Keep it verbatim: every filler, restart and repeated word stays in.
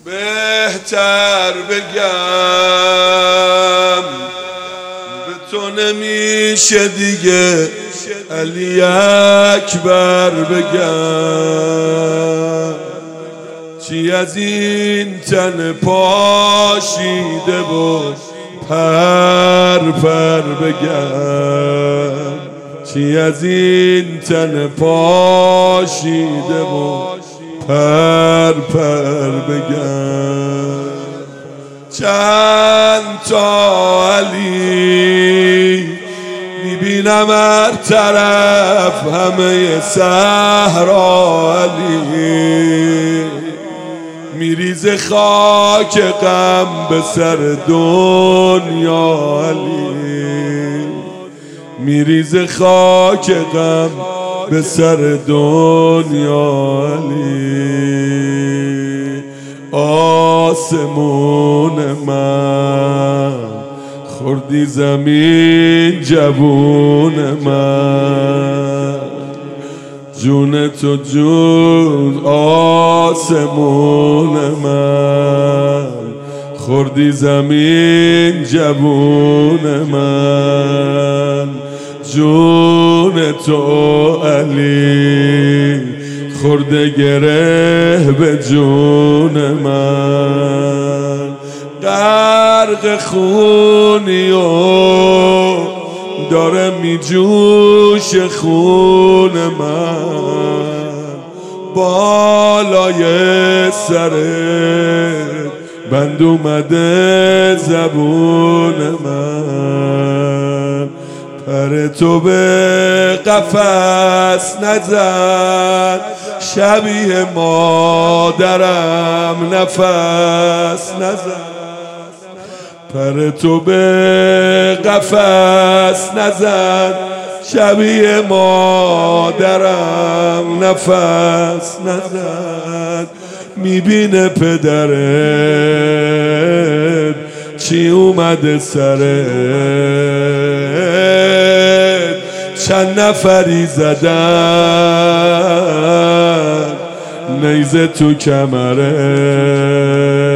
بهتر بگم به تو نمیشه دیگه علی اکبر بگم، چی از این تن پاشیده و پر پر بگم، چی از این تن پاشیده و پر پر بگم. چند تا علی میبینم هر طرف، همه صحرا علی، میریزه خاک غم به سر دنیا علی، میریزه خاک غم به سر دنیا علی. آسمون من خوردی زمین جوون من، جون تو جون آسمون من، خوردی زمین جوون من، جون تو علی خورده گره به جون من. غرق خونی و داره می جوش خون من، بالای سرت بند اومده زبون من. پر تو به قفس نزن، شبیه مادرم نفس نزن. پر تو به قفس نزن، شبیه مادرم نفس نزن. میبینه پدرت چی اومده سرت، چند نفری زدن نیزه تو کمرت.